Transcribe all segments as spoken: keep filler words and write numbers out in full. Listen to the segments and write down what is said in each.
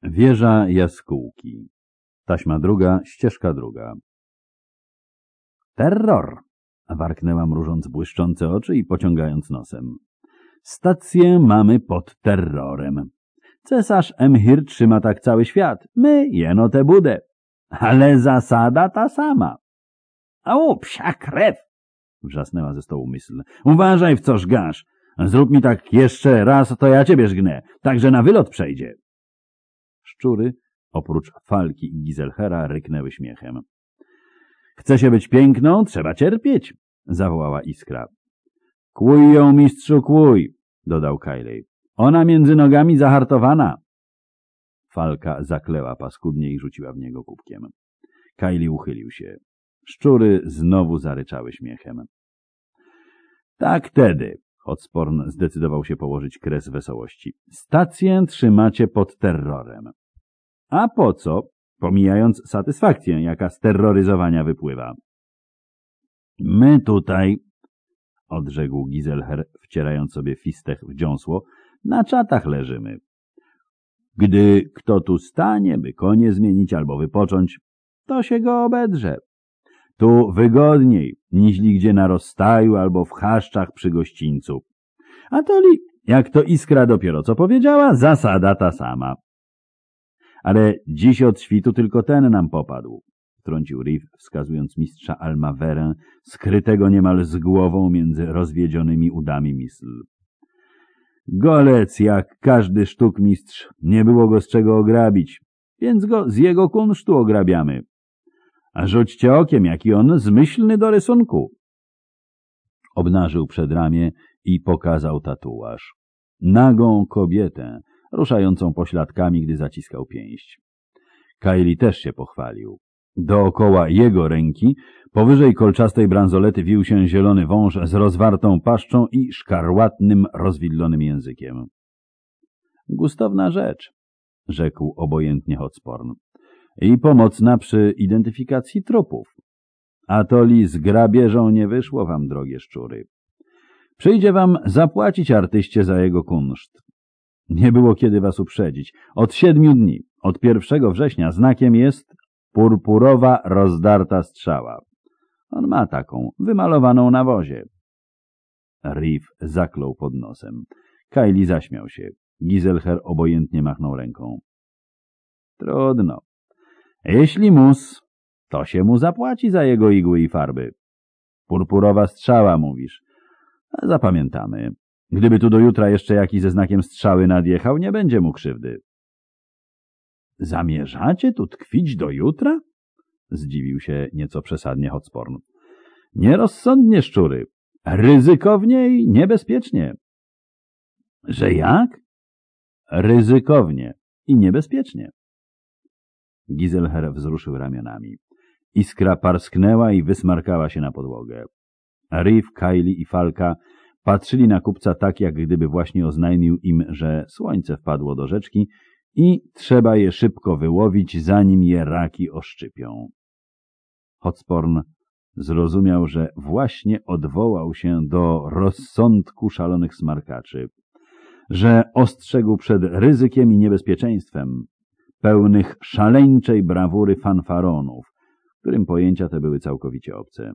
Wieża jaskółki. Taśma druga, ścieżka druga. Terror! Warknęła, mrużąc błyszczące oczy i pociągając nosem. Stację mamy pod terrorem. Cesarz Emhyr trzyma tak cały świat. My jeno tę budę. Ale zasada ta sama. Au, psia krew! Wrzasnęła ze stołu myśl. Uważaj, w co żgasz. Zrób mi tak jeszcze raz, to ja ciebie żgnę. Także na wylot przejdzie. Szczury, oprócz Falki i Giselhera, ryknęły śmiechem. Chce się być piękną, trzeba cierpieć, zawołała Iskra. Kłuj ją, mistrzu, kłuj, dodał Kailey. Ona między nogami zahartowana. Falka zakleła paskudnie i rzuciła w niego kubkiem. Kailey uchylił się. Szczury znowu zaryczały śmiechem. Tak tedy, Hotsporn zdecydował się położyć kres wesołości. Stację trzymacie pod terrorem. A po co? Pomijając satysfakcję, jaka z terroryzowania wypływa. My tutaj, odrzekł Giselher, wcierając sobie fistech w dziąsło, na czatach leżymy. Gdy kto tu stanie, by konie zmienić albo wypocząć, to się go obedrze. Tu wygodniej, niźli gdzie na rozstaju albo w chaszczach przy gościńcu. A to li, jak to Iskra dopiero co powiedziała, zasada ta sama. Ale dziś od świtu tylko ten nam popadł, wtrącił Riff, wskazując mistrza Almaverę, skrytego niemal z głową między rozwiedzionymi udami misl. Golec, jak każdy sztukmistrz, nie było go z czego ograbić, więc go z jego kunsztu ograbiamy. A rzućcie okiem, jaki on zmyślny do rysunku. Obnażył przedramię i pokazał tatuaż. Nagą kobietę, ruszającą pośladkami, gdy zaciskał pięść. Kailey też się pochwalił. Dookoła jego ręki, powyżej kolczastej bransolety, wił się zielony wąż z rozwartą paszczą i szkarłatnym, rozwidlonym językiem. Gustowna rzecz, rzekł obojętnie Hotsporn. I pomocna przy identyfikacji trupów. A to li z grabieżą nie wyszło wam, drogie szczury. Przyjdzie wam zapłacić artyście za jego kunszt. Nie było kiedy was uprzedzić. Od siedmiu dni, od pierwszego września, znakiem jest purpurowa, rozdarta strzała. On ma taką, wymalowaną na wozie. Riff zaklął pod nosem. Kailey zaśmiał się. Giselher obojętnie machnął ręką. Trudno. Jeśli mus, to się mu zapłaci za jego igły i farby. Purpurowa strzała, mówisz. Zapamiętamy. Gdyby tu do jutra jeszcze jakiś ze znakiem strzały nadjechał, nie będzie mu krzywdy. Zamierzacie tu tkwić do jutra? Zdziwił się nieco przesadnie Hotsporn. Nierozsądnie, szczury. Ryzykownie i niebezpiecznie. Że jak? Ryzykownie i niebezpiecznie. Giselher wzruszył ramionami. Iskra parsknęła i wysmarkała się na podłogę. Riff, Kailey i Falka patrzyli na kupca tak, jak gdyby właśnie oznajmił im, że słońce wpadło do rzeczki i trzeba je szybko wyłowić, zanim je raki oszczypią. Hotsporn zrozumiał, że właśnie odwołał się do rozsądku szalonych smarkaczy, że ostrzegł przed ryzykiem i niebezpieczeństwem pełnych szaleńczej brawury fanfaronów, którym pojęcia te były całkowicie obce.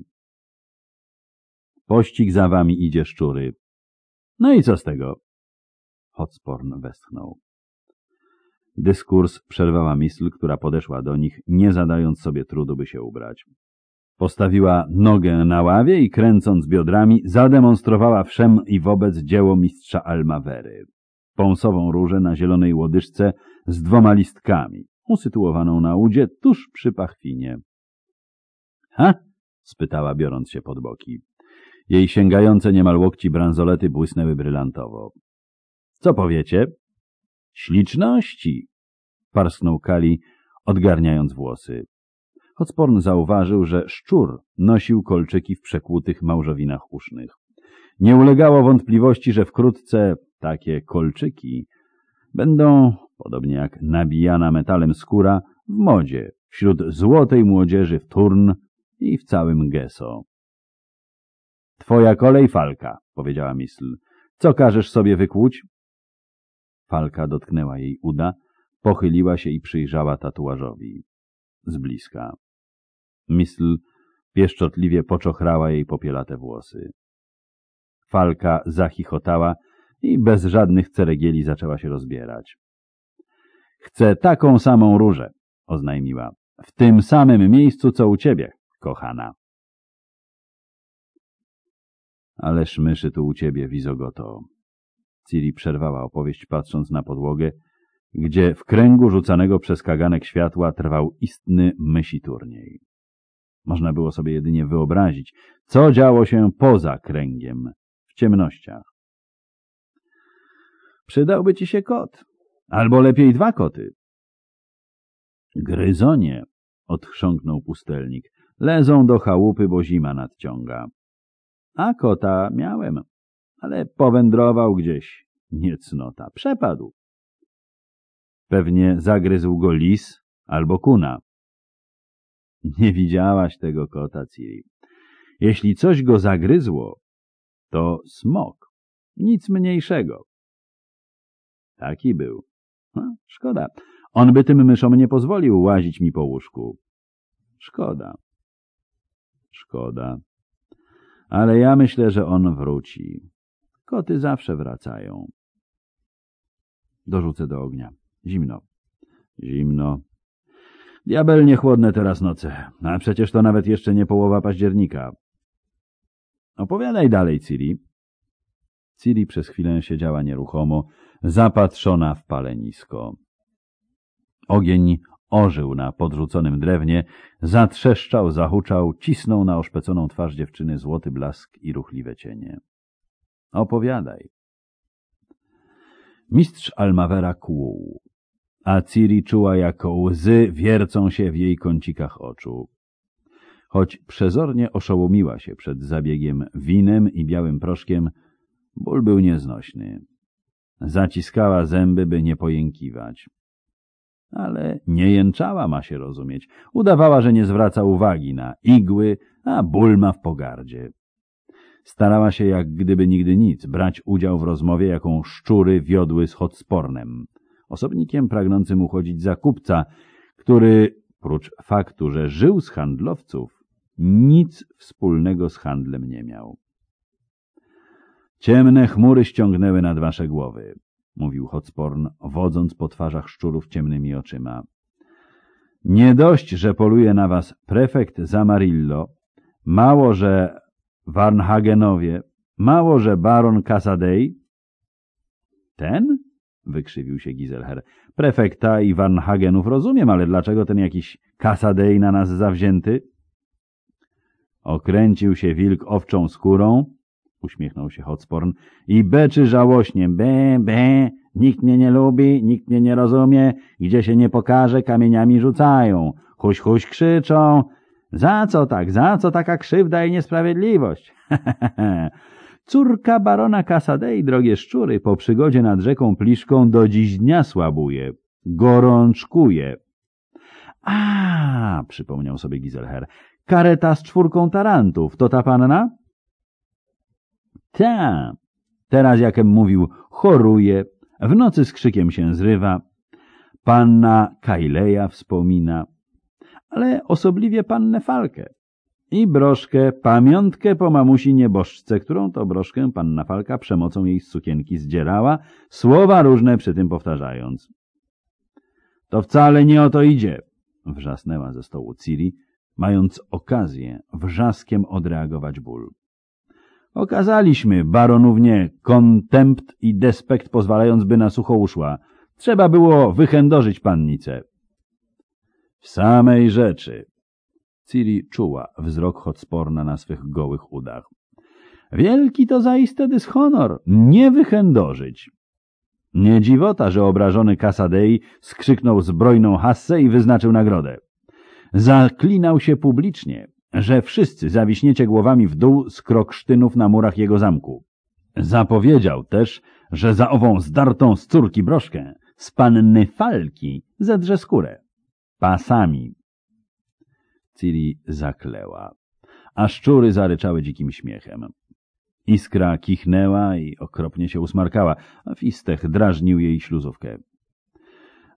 Pościg za wami idzie, szczury. No i co z tego? Hotsporn westchnął. Dyskurs przerwała Misl, która podeszła do nich, nie zadając sobie trudu, by się ubrać. Postawiła nogę na ławie i kręcąc biodrami zademonstrowała wszem i wobec dzieło mistrza Almavery. Pąsową różę na zielonej łodyżce z dwoma listkami, usytuowaną na udzie tuż przy pachwinie. — Ha? — spytała, biorąc się pod boki. Jej sięgające niemal łokci bransolety błysnęły brylantowo. — Co powiecie? — Śliczności! — parsknął Kali, odgarniając włosy. Hotsporn zauważył, że szczur nosił kolczyki w przekłutych małżowinach usznych. Nie ulegało wątpliwości, że wkrótce takie kolczyki będą, podobnie jak nabijana metalem skóra, w modzie wśród złotej młodzieży w Turn i w całym Gesso. — Twoja kolej, Falka — powiedziała Misl. — Co każesz sobie wykłuć? Falka dotknęła jej uda, pochyliła się i przyjrzała tatuażowi z bliska. Mistl pieszczotliwie poczochrała jej popielate włosy. Falka zachichotała i bez żadnych ceregieli zaczęła się rozbierać. — Chcę taką samą różę — oznajmiła. — W tym samym miejscu, co u ciebie, kochana. — Ależ myszy tu u ciebie, Wizogoto. Ciri przerwała opowieść, patrząc na podłogę, gdzie w kręgu rzucanego przez kaganek światła trwał istny mysi turniej. Można było sobie jedynie wyobrazić, co działo się poza kręgiem, w ciemnościach. Przydałby ci się kot, albo lepiej dwa koty. Gryzonie, odchrząknął pustelnik, lezą do chałupy, bo zima nadciąga. A kota miałem, ale powędrował gdzieś, niecnota, przepadł. Pewnie zagryzł go lis albo kuna. Nie widziałaś tego kota, Ciri. Jeśli coś go zagryzło, to smok, nic mniejszego. Taki był. No, szkoda. On by tym myszom nie pozwolił łazić mi po łóżku. Szkoda. Szkoda. Ale ja myślę, że on wróci. Koty zawsze wracają. Dorzucę do ognia. Zimno. Zimno. Diabelnie chłodne teraz noce. A przecież to nawet jeszcze nie połowa października. Opowiadaj dalej, Ciri. Ciri przez chwilę siedziała nieruchomo, zapatrzona w palenisko. Ogień ożył na podrzuconym drewnie, zatrzeszczał, zahuczał, cisnął na oszpeconą twarz dziewczyny złoty blask i ruchliwe cienie. Opowiadaj. Mistrz Almawera kłuł, a Ciri czuła, jak łzy wiercą się w jej kącikach oczu. Choć przezornie oszołomiła się przed zabiegiem winem i białym proszkiem, ból był nieznośny. Zaciskała zęby, by nie pojękiwać. Ale nie jęczała, ma się rozumieć. Udawała, że nie zwraca uwagi na igły, a ból ma w pogardzie. Starała się, jak gdyby nigdy nic, brać udział w rozmowie, jaką szczury wiodły z Hotspornem, osobnikiem pragnącym uchodzić za kupca, który, prócz faktu, że żył z handlowców, nic wspólnego z handlem nie miał. Ciemne chmury ściągnęły nad wasze głowy, mówił Hotsporn, wodząc po twarzach szczurów ciemnymi oczyma. Nie dość, że poluje na was prefekt Zamarillo, mało, że Varnhagenowie, mało, że baron Casadei. Ten? Wykrzywił się Giselher. Prefekta i Varnhagenów rozumiem, ale dlaczego ten jakiś Casadei na nas zawzięty? Okręcił się wilk owczą skórą, uśmiechnął się Hotsporn, i beczy żałośnie. Be, be, nikt mnie nie lubi, nikt mnie nie rozumie, gdzie się nie pokaże, kamieniami rzucają. Huś, huś krzyczą. Za co tak, za co taka krzywda i niesprawiedliwość? Córka barona Casadei, drogie szczury, po przygodzie nad rzeką Pliszką do dziś dnia słabuje, gorączkuje. A, przypomniał sobie Giselher, kareta z czwórką tarantów, to ta panna? Ta, teraz jakem mówił, choruje, w nocy z krzykiem się zrywa, panna Kajleja wspomina, ale osobliwie pannę Falkę i broszkę, pamiątkę po mamusi nieboszczce, którą to broszkę panna Falka przemocą jej z sukienki zdzierała, słowa różne przy tym powtarzając. To wcale nie o to idzie, wrzasnęła ze stołu Ciri, mając okazję wrzaskiem odreagować ból. Okazaliśmy baronównie kontempt i despekt, pozwalając, by na sucho uszła. Trzeba było wychędożyć pannicę. W samej rzeczy. Ciri czuła wzrok Hotsporna na swych gołych udach. Wielki to zaiste dyshonor, nie wychędożyć. Nie dziwota, że obrażony Casadei skrzyknął zbrojną hassę i wyznaczył nagrodę. Zaklinał się publicznie, że wszyscy zawiśniecie głowami w dół z kroksztynów na murach jego zamku. Zapowiedział też, że za ową zdartą z córki broszkę z panny Falki zedrze skórę. Pasami. Ciri zakleła, a szczury zaryczały dzikim śmiechem. Iskra kichnęła i okropnie się usmarkała, a Fistech drażnił jej śluzówkę.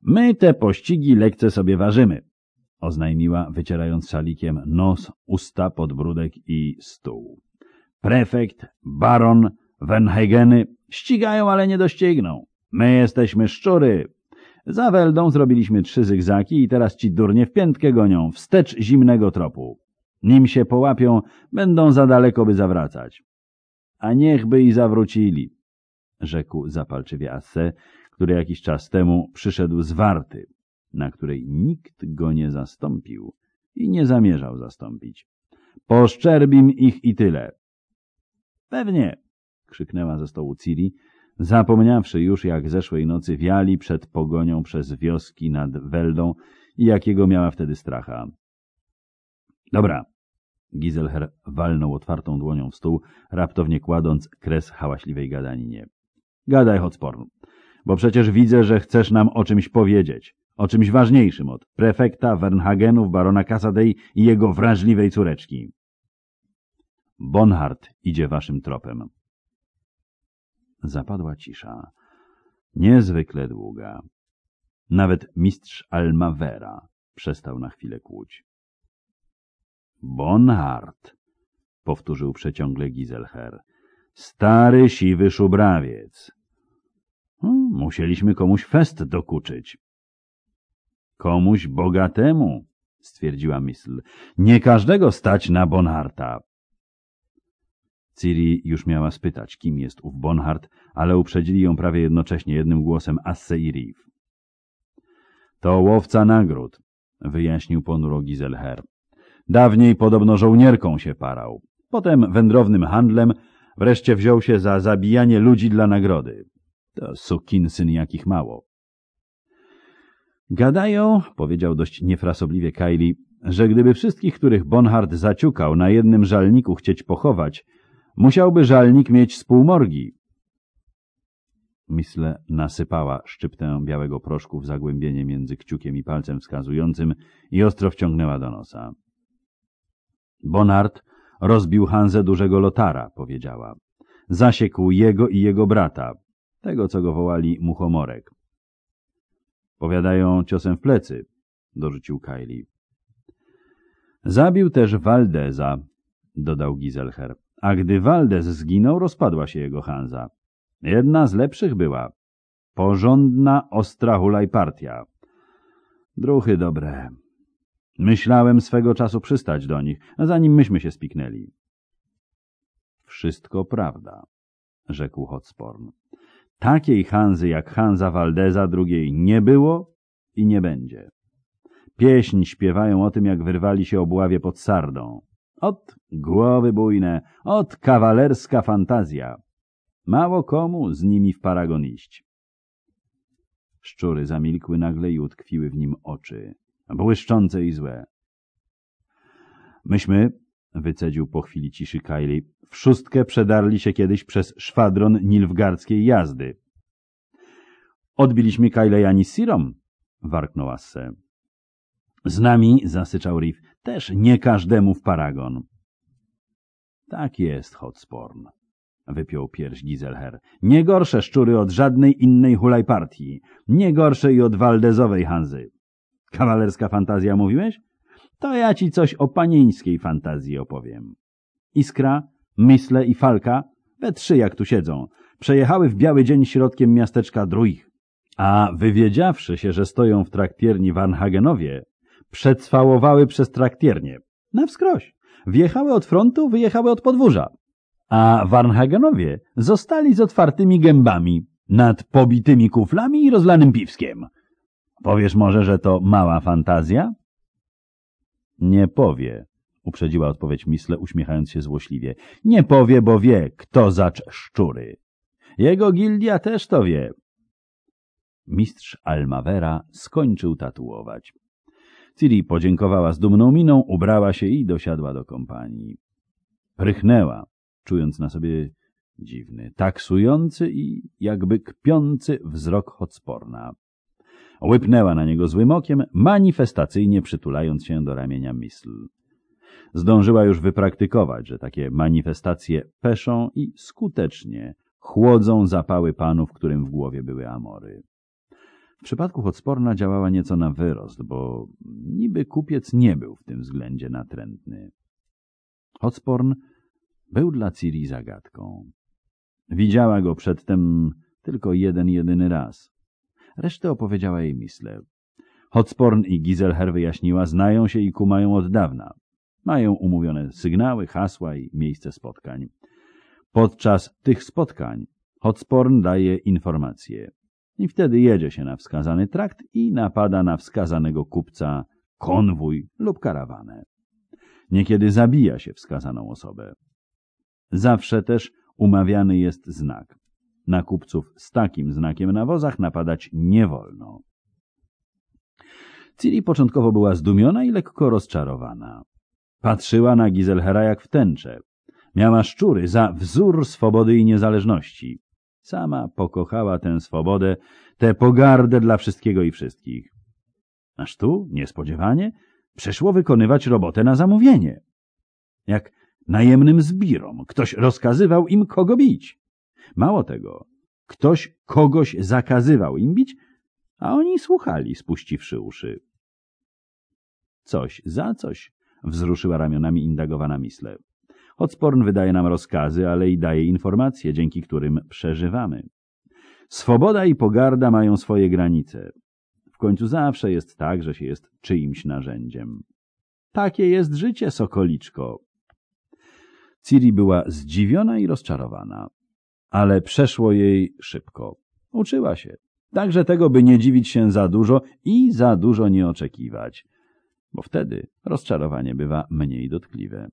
My te pościgi lekce sobie ważymy, oznajmiła, wycierając szalikiem nos, usta, podbródek i stół. Prefekt, baron, Wenhageny ścigają, ale nie dościgną. My jesteśmy szczury. Za Weldą zrobiliśmy trzy zygzaki i teraz ci durnie w piętkę gonią, wstecz zimnego tropu. Nim się połapią, będą za daleko, by zawracać. A niechby i zawrócili, rzekł zapalczywie Asse, który jakiś czas temu przyszedł z warty, na której nikt go nie zastąpił i nie zamierzał zastąpić. Poszczerbim ich i tyle. Pewnie, krzyknęła ze stołu Ciri, zapomniawszy już, jak zeszłej nocy wiali przed pogonią przez wioski nad Weldą i jakiego miała wtedy stracha. Dobra. Giselher walnął otwartą dłonią w stół, raptownie kładąc kres hałaśliwej gadaninie. Gadaj, Hotsporn, bo przecież widzę, że chcesz nam o czymś powiedzieć, o czymś ważniejszym od prefekta Wernhagenów, barona Cassadei i jego wrażliwej córeczki. Bonhart idzie waszym tropem. Zapadła cisza, niezwykle długa. Nawet mistrz Almavera przestał na chwilę kłuć. Bonhart, powtórzył przeciągle Giselher. Stary, siwy szubrawiec. Hmm, musieliśmy komuś fest dokuczyć. Komuś bogatemu, stwierdziła Misl. Nie każdego stać na Bonharta. Ciri już miała spytać, kim jest ów Bonhart, ale uprzedzili ją prawie jednocześnie jednym głosem Asse i Riv. To łowca nagród, wyjaśnił ponuro Giselher. Dawniej podobno żołnierką się parał, potem wędrownym handlem, wreszcie wziął się za zabijanie ludzi dla nagrody. To sukinsyn jakich mało. Gadają, powiedział dość niefrasobliwie Kylie, że gdyby wszystkich, których Bonhart zaciukał, na jednym żalniku chcieć pochować, musiałby żalnik mieć spółmorgi. Misle nasypała szczyptę białego proszku w zagłębienie między kciukiem i palcem wskazującym i ostro wciągnęła do nosa. Bonhart rozbił Hansę dużego Lotara, powiedziała. Zasiekł jego i jego brata, tego, co go wołali Muchomorek. Powiadają ciosem w plecy, dorzucił Kylie. Zabił też Valdeza, dodał Giselher. A gdy Valdez zginął, rozpadła się jego Hansa. Jedna z lepszych była. Porządna, ostra hulajpartia. Druchy dobre. Myślałem swego czasu przystać do nich, zanim myśmy się spiknęli. Wszystko prawda, rzekł Hotsporn. Takiej Hansy jak Hansa Valdeza drugiej nie było i nie będzie. Pieśń śpiewają o tym, jak wyrwali się obławie pod Sardą. Ot głowy bujne, ot kawalerska fantazja. Mało komu z nimi w paragon iść. Szczury zamilkły nagle i utkwiły w nim oczy, błyszczące i złe. Myśmy, wycedził po chwili ciszy Kylie, w szóstkę przedarli się kiedyś przez szwadron nilfgardzkiej jazdy. Odbiliśmy Kylejani z Sirom, warknął Asse. Z nami, zasyczał Riv, też nie każdemu w paragon. Tak jest, Hotsporn, wypiął pierś Giselher. Nie gorsze szczury od żadnej innej hulajpartii, nie gorsze i od waldezowej Hansy. Kawalerska fantazja mówiłeś? To ja ci coś o panieńskiej fantazji opowiem. Iskra, Mysle i Falka, we trzy jak tu siedzą, przejechały w biały dzień środkiem miasteczka Druich, a wywiedziawszy się, że stoją w traktierni Varnhagenowie, przecwałowały przez traktiernię. Na wskroś. Wjechały od frontu, wyjechały od podwórza. A Varnhagenowie zostali z otwartymi gębami, nad pobitymi kuflami i rozlanym piwskiem. Powiesz może, że to mała fantazja? Nie powie, uprzedziła odpowiedź Misle, uśmiechając się złośliwie. Nie powie, bo wie, kto zacz szczury. Jego gildia też to wie. Mistrz Almavera skończył tatuować. Ciri podziękowała z dumną miną, ubrała się i dosiadła do kompanii. Prychnęła, czując na sobie dziwny, taksujący i jakby kpiący wzrok Hotsporna. Łypnęła na niego złym okiem, manifestacyjnie przytulając się do ramienia Misl. Zdążyła już wypraktykować, że takie manifestacje peszą i skutecznie chłodzą zapały panów, którym w głowie były amory. W przypadku Hotsporna działała nieco na wyrost, bo niby kupiec nie był w tym względzie natrętny. Hotsporn był dla Ciri zagadką. Widziała go przedtem tylko jeden, jedyny raz. Resztę opowiedziała jej Mislev. Hotsporn i Giselher, wyjaśniła, znają się i kumają od dawna. Mają umówione sygnały, hasła i miejsce spotkań. Podczas tych spotkań Hotsporn daje informacje i wtedy jedzie się na wskazany trakt i napada na wskazanego kupca konwój lub karawanę. Niekiedy zabija się wskazaną osobę. Zawsze też umawiany jest znak. Na kupców z takim znakiem na wozach napadać nie wolno. Ciri początkowo była zdumiona i lekko rozczarowana. Patrzyła na Giselhera jak w tęczę. Miała szczury za wzór swobody i niezależności. Sama pokochała tę swobodę, tę pogardę dla wszystkiego i wszystkich. Aż tu, niespodziewanie, przyszło wykonywać robotę na zamówienie. Jak najemnym zbirom ktoś rozkazywał im, kogo bić. Mało tego, ktoś kogoś zakazywał im bić, a oni słuchali, spuściwszy uszy. Coś za coś, wzruszyła ramionami indagowana Mislev. Hotsporn wydaje nam rozkazy, ale i daje informacje, dzięki którym przeżywamy. Swoboda i pogarda mają swoje granice. W końcu zawsze jest tak, że się jest czyimś narzędziem. Takie jest życie, sokoliczko. Ciri była zdziwiona i rozczarowana, ale przeszło jej szybko. Uczyła się. Także tego, by nie dziwić się za dużo i za dużo nie oczekiwać, bo wtedy rozczarowanie bywa mniej dotkliwe.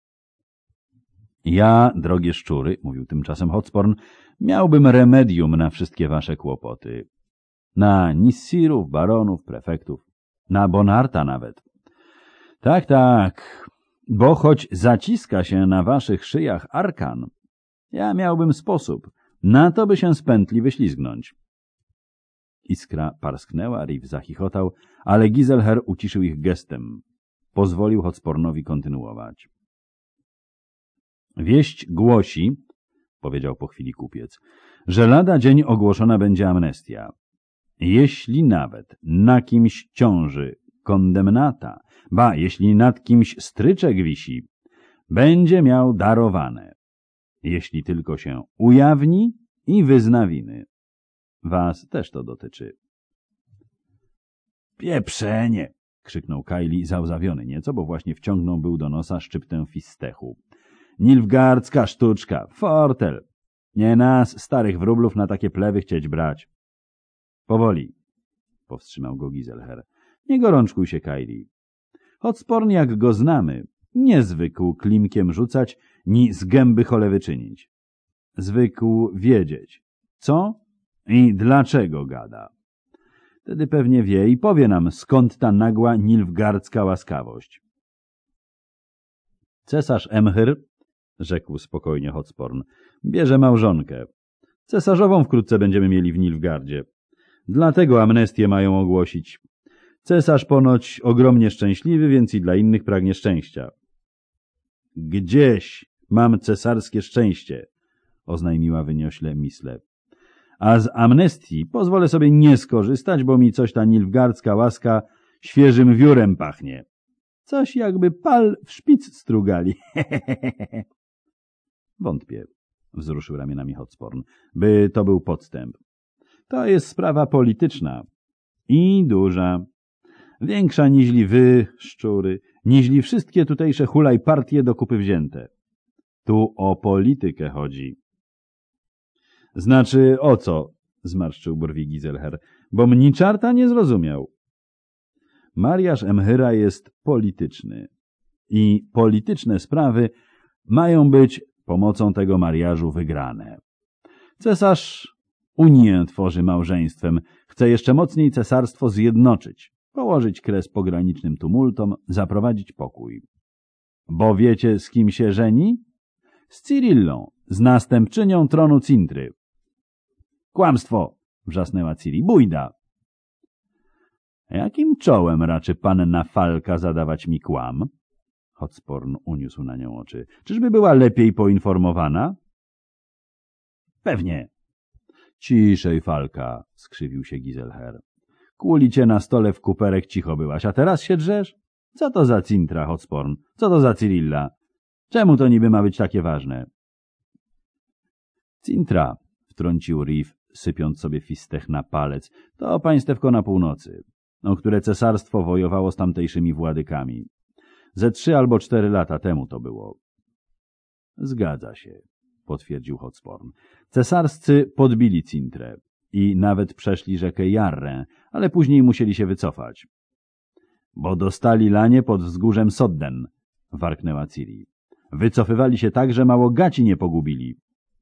Ja, drogie szczury, mówił tymczasem Hotsporn, miałbym remedium na wszystkie wasze kłopoty. Na Nissirów, baronów, prefektów, na Bonarta nawet. Tak, tak, bo choć zaciska się na waszych szyjach arkan, ja miałbym sposób na to, by się z pętli wyślizgnąć. Iskra parsknęła, Riv zachichotał, ale Giselher uciszył ich gestem. Pozwolił Hotspornowi kontynuować. Wieść głosi, powiedział po chwili kupiec, że lada dzień ogłoszona będzie amnestia. Jeśli nawet na kimś ciąży kondemnata, ba, jeśli nad kimś stryczek wisi, będzie miał darowane, jeśli tylko się ujawni i wyzna winy. Was też to dotyczy. Pieprzenie! Krzyknął Kylie, załzawiony nieco, bo właśnie wciągnął był do nosa szczyptę fistechu. Nilfgaardzka sztuczka, fortel. Nie nas, starych wróblów, na takie plewy chcieć brać. Powoli, powstrzymał go Giselher. Nie gorączkuj się, Kylie. Hotsporn, jak go znamy, nie zwykł klimkiem rzucać, ni z gęby cholewy czynić. Zwykł wiedzieć, co i dlaczego gada. Wtedy pewnie wie i powie nam, skąd ta nagła nilfgaardzka łaskawość. Cesarz Emhyr, rzekł spokojnie Hotsporn, bierze małżonkę. Cesarzową wkrótce będziemy mieli w Nilfgaardzie. Dlatego amnestię mają ogłosić. Cesarz ponoć ogromnie szczęśliwy, więc i dla innych pragnie szczęścia. Gdzieś mam cesarskie szczęście, oznajmiła wyniośle Mislev. A z amnestii pozwolę sobie nie skorzystać, bo mi coś ta nilfgaardzka łaska świeżym wiórem pachnie. Coś jakby pal w szpic strugali. Wątpię, wzruszył ramionami Hotsporn, by to był podstęp. To jest sprawa polityczna i duża. Większa niźli wy, szczury, niźli wszystkie tutejsze hulaj partie do kupy wzięte. Tu o politykę chodzi. Znaczy o co? Zmarszczył brwi Giselher, bo mni czarta nie zrozumiał. Mariaż Emhyra jest polityczny i polityczne sprawy mają być pomocą tego mariażu wygrane. Cesarz Unię tworzy małżeństwem, chce jeszcze mocniej cesarstwo zjednoczyć, położyć kres pogranicznym tumultom, zaprowadzić pokój. Bo wiecie, z kim się żeni? Z Cirillą, z następczynią tronu Cintry. Kłamstwo! Wrzasnęła Ciri. Bójda! Jakim czołem raczy panna Falka zadawać mi kłam? Hotsporn uniósł na nią oczy. Czyżby była lepiej poinformowana? Pewnie. Ciszej, Falka, skrzywił się Giselher. Kuli cię na stole w kuperek cicho byłaś, a teraz się drzesz? Co to za Cintra, Hotsporn? Co to za Cyrilla? Czemu to niby ma być takie ważne? Cintra, wtrącił Reeve, sypiąc sobie fistech na palec, to państewko na północy, o które cesarstwo wojowało z tamtejszymi władykami. Ze trzy albo cztery lata temu to było. Zgadza się, potwierdził Hotsporn. Cesarscy podbili Cintrę i nawet przeszli rzekę Jarrę, ale później musieli się wycofać. Bo dostali lanie pod wzgórzem Sodden, warknęła Ciri. Wycofywali się tak, że mało gaci nie pogubili.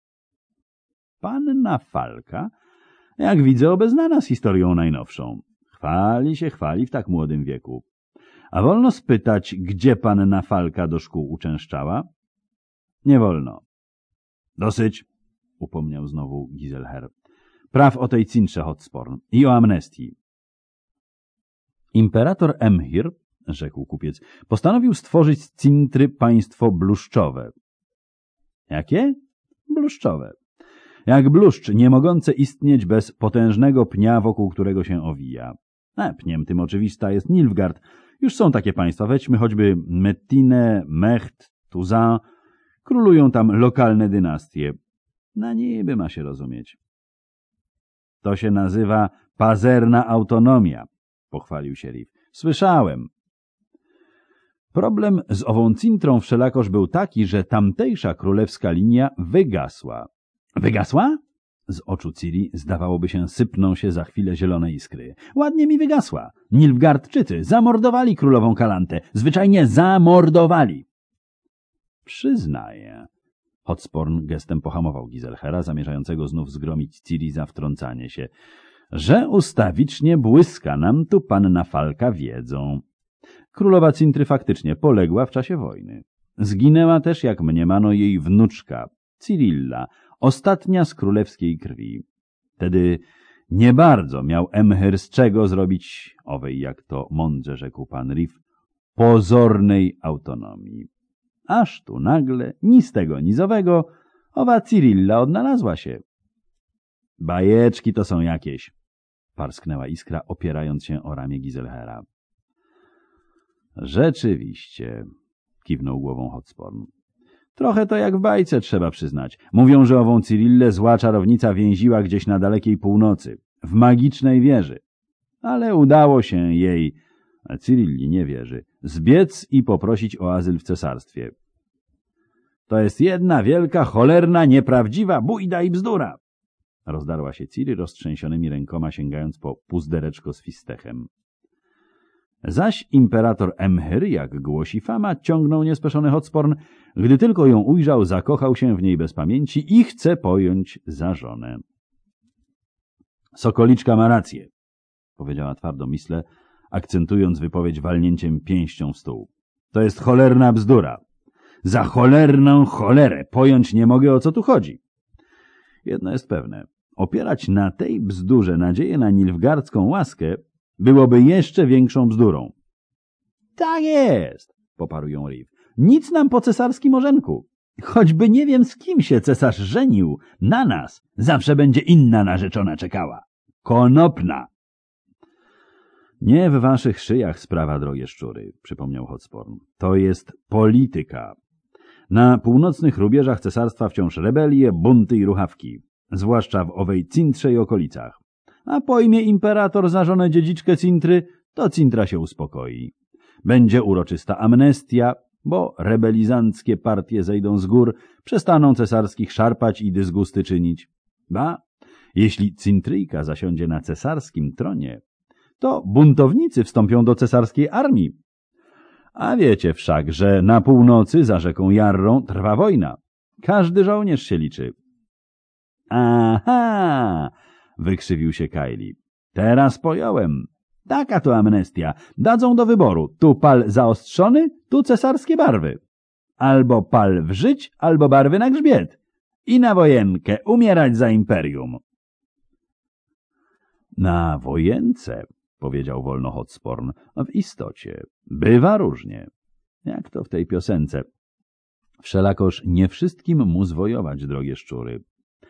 Panna Falka, jak widzę, obeznana z historią najnowszą. Chwali się, chwali w tak młodym wieku. A wolno spytać, gdzie panna Falka do szkół uczęszczała? Nie wolno. Dosyć, upomniał znowu Giselher. Praw o tej Cintrze, Hotsporn, i o amnestii. Imperator Emhyr, rzekł kupiec, postanowił stworzyć z Cintry państwo bluszczowe. Jakie? Bluszczowe. Jak bluszcz, nie mogące istnieć bez potężnego pnia, wokół którego się owija. A pniem tym oczywista jest Nilfgaard. Już są takie państwa, weźmy choćby Mettinę, Mecht, Tuzan. Królują tam lokalne dynastie. Na niby ma się rozumieć. To się nazywa pazerna autonomia, pochwalił się Reeve. Słyszałem. Problem z ową Cintrą wszelakoż był taki, że tamtejsza królewska linia wygasła. Wygasła? Z oczu Ciri zdawałoby się sypną się za chwilę zielone iskry. Ładnie mi wygasła. Nilfgaardczycy zamordowali królową Kalantę. Zwyczajnie zamordowali. Przyznaję. Hotsporn gestem pohamował Giselhera, zamierzającego znów zgromić Ciri za wtrącanie się, że ustawicznie błyska nam tu panna Falka wiedzą. Królowa Cintry faktycznie poległa w czasie wojny. Zginęła też, jak mniemano, jej wnuczka, Cyrilla, ostatnia z królewskiej krwi. Wtedy nie bardzo miał Emhyr z czego zrobić owej, jak to mądrze rzekł pan Reeve, pozornej autonomii. Aż tu nagle, ni z tego, ni z owego, owa Cyrilla odnalazła się. Bajeczki to są jakieś, parsknęła Iskra, opierając się o ramię Giselhera. Rzeczywiście, kiwnął głową Hotsporn. Trochę to jak w bajce, trzeba przyznać. Mówią, że ową Cyrillę zła czarownica więziła gdzieś na dalekiej północy, w magicznej wieży. Ale udało się jej, a Cyrilli nie wierzy, zbiec i poprosić o azyl w cesarstwie. To jest jedna wielka, cholerna, nieprawdziwa bujda i bzdura! Rozdarła się Ciri roztrzęsionymi rękoma, sięgając po puzdereczko z fistechem. Zaś imperator Emhyr, jak głosi fama, ciągnął niespeszony Hotsporn, gdy tylko ją ujrzał, zakochał się w niej bez pamięci i chce pojąć za żonę. Sokoliczka ma rację, powiedziała twardo Misle, akcentując wypowiedź walnięciem pięścią w stół. To jest cholerna bzdura. Za cholerną cholerę pojąć nie mogę, o co tu chodzi. Jedno jest pewne. Opierać na tej bzdurze nadzieję na nilfgaardzką łaskę byłoby jeszcze większą bzdurą. Tak jest, poparł ją Reeve. Nic nam po cesarskim orzenku. Choćby nie wiem, z kim się cesarz żenił, na nas zawsze będzie inna narzeczona czekała. Konopna. Nie w waszych szyjach sprawa, drogie szczury, przypomniał Hotsporn. To jest polityka. Na północnych rubieżach cesarstwa wciąż rebelie, bunty i ruchawki, zwłaszcza w owej Cintrze i okolicach. A pojmie imperator za żonę dziedziczkę Cintry, to Cintra się uspokoi. Będzie uroczysta amnestia, bo rebelizanckie partie zejdą z gór, przestaną cesarskich szarpać i dysgusty czynić. Ba, jeśli Cintryjka zasiądzie na cesarskim tronie, to buntownicy wstąpią do cesarskiej armii. A wiecie wszak, że na północy za rzeką Jarrą trwa wojna. Każdy żołnierz się liczy. Aha! Wykrzywił się Kylie. Teraz pojąłem. Taka to amnestia. Dadzą do wyboru. Tu pal zaostrzony, tu cesarskie barwy. Albo pal w żyć, albo barwy na grzbiet. I na wojenkę, umierać za imperium. Na wojence, powiedział wolno Hotsporn, w istocie bywa różnie. Jak to w tej piosence. Wszelakoż nie wszystkim mu zwojować, drogie szczury.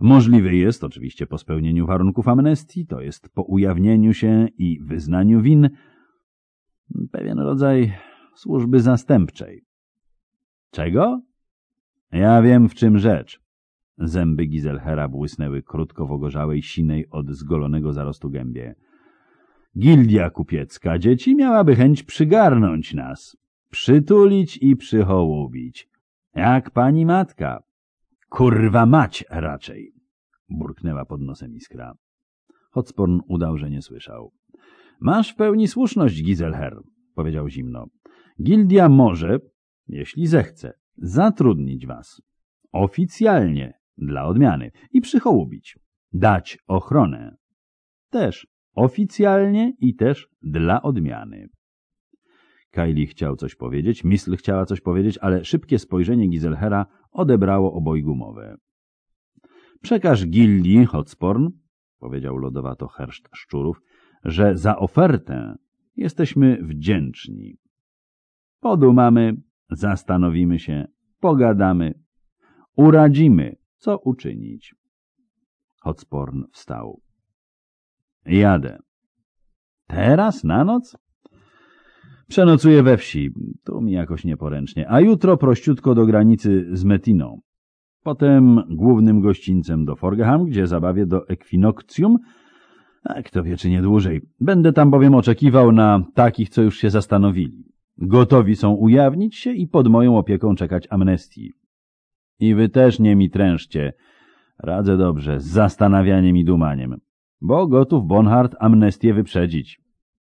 Możliwy jest, oczywiście po spełnieniu warunków amnestii, to jest po ujawnieniu się i wyznaniu win, pewien rodzaj służby zastępczej. Czego? Ja wiem, w czym rzecz. Zęby Giselhera błysnęły krótko w ogorzałej, sinej od zgolonego zarostu gębie. Gildia kupiecka dzieci miałaby chęć przygarnąć nas, przytulić i przyhołubić. Jak pani matka. Kurwa mać raczej, burknęła pod nosem Iskra. Hotsporn udał, że nie słyszał. Masz w pełni słuszność, Giselher, powiedział zimno. Gildia może, jeśli zechce, zatrudnić was. Oficjalnie, dla odmiany, i przyhołubić. Dać ochronę. Też oficjalnie i też dla odmiany. Kylie chciał coś powiedzieć, Misl chciała coś powiedzieć, ale szybkie spojrzenie Giselhera odebrało obojgu mowę. Przekaż gildii, Hotsporn, powiedział lodowato herszt szczurów, że za ofertę jesteśmy wdzięczni. Podumamy, zastanowimy się, pogadamy, uradzimy, co uczynić. Hotsporn wstał. Jadę. Teraz na noc? Przenocuję we wsi, tu mi jakoś nieporęcznie, a jutro prościutko do granicy z Metiną. Potem głównym gościńcem do Forgeham, gdzie zabawię do Equinoctium, a kto wie, czy nie dłużej. Będę tam bowiem oczekiwał na takich, co już się zastanowili. Gotowi są ujawnić się i pod moją opieką czekać amnestii. I wy też nie mi trężcie, radzę dobrze, z zastanawianiem i dumaniem, bo gotów Bonhart amnestię wyprzedzić.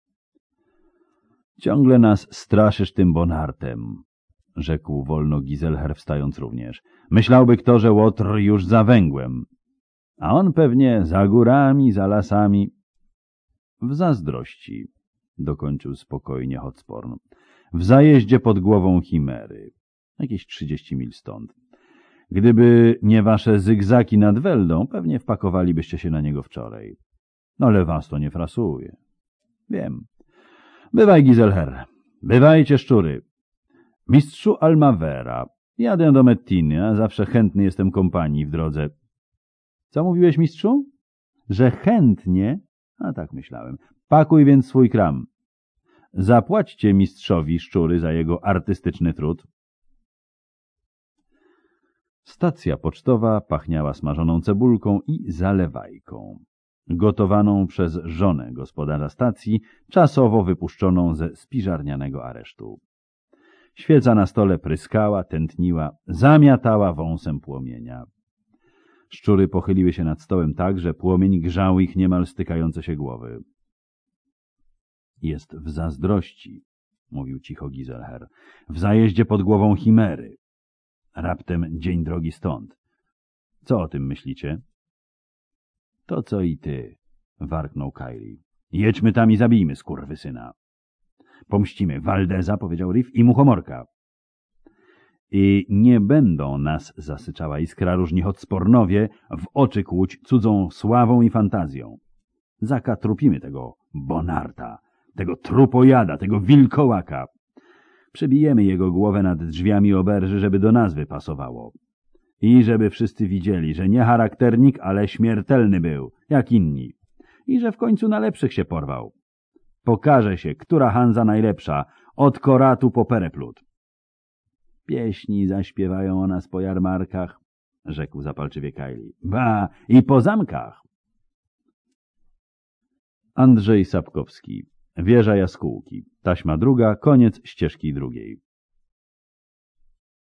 Ciągle nas straszysz tym Bonhartem, rzekł wolno Giselher, wstając również. Myślałby kto, że Łotr już za węgłem, a on pewnie za górami, za lasami. W zazdrości, dokończył spokojnie Hotsporn, w zajeździe pod głową Chimery, jakieś trzydzieści mil stąd. Gdyby nie wasze zygzaki nad Weldą, pewnie wpakowalibyście się na niego wczoraj. No ale was to nie frasuje. Wiem. Bywaj, Giselher. Bywajcie, szczury. Mistrzu Almavera, jadę do Mettiny, a zawsze chętny jestem kompanii w drodze. Co mówiłeś, mistrzu? Że chętnie? A tak myślałem. Pakuj więc swój kram. Zapłaćcie mistrzowi szczury za jego artystyczny trud. Stacja pocztowa pachniała smażoną cebulką i zalewajką, gotowaną przez żonę gospodarza stacji, czasowo wypuszczoną ze spiżarnianego aresztu. Świeca na stole pryskała, tętniła, zamiatała wąsem płomienia. Szczury pochyliły się nad stołem tak, że płomień grzał ich niemal stykające się głowy. Jest w zazdrości, mówił cicho Giselher, w zajeździe pod głową Chimery. Raptem dzień drogi stąd. Co o tym myślicie? To co i ty, warknął Kylie. Jedźmy tam i zabijmy skurwysyna. Pomścimy Waldeza, powiedział Riff, i Muchomorka. I nie będą nas, zasyczała Iskra, różni Hotspornowie, w oczy kłuć cudzą sławą i fantazją. Zakatrupimy tego Bonharta, tego trupojada, tego wilkołaka. Przybijemy jego głowę nad drzwiami oberży, żeby do nazwy pasowało. I żeby wszyscy widzieli, że nie charakternik, ale śmiertelny był, jak inni. I że w końcu na lepszych się porwał. Pokaże się, która Hanza najlepsza, od Koratu po Pereplut. Pieśni zaśpiewają o nas po jarmarkach, rzekł zapalczywie Kylie. Ba, i po zamkach. Andrzej Sapkowski. Wieża Jaskółki. Taśma druga, koniec ścieżki drugiej.